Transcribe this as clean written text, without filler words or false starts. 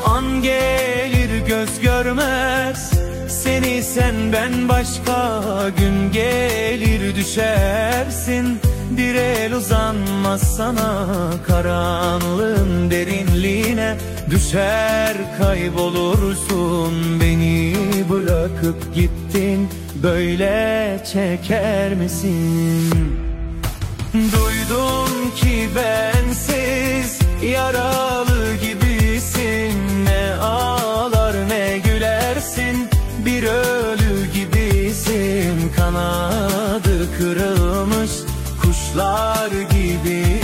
An gelir göz görmez seni, senden başka gün gelir düşersin. Bir el uzanmaz sana, karanlığın derinliğine düşer kaybolursun. Beni bırakıp gittin, böyle çeker misin? Duydum ki bensiz yaralı gibisin, ne ağlar ne gülersin, bir ölü gibisin. Kanadı kırılmış kuşlar gibi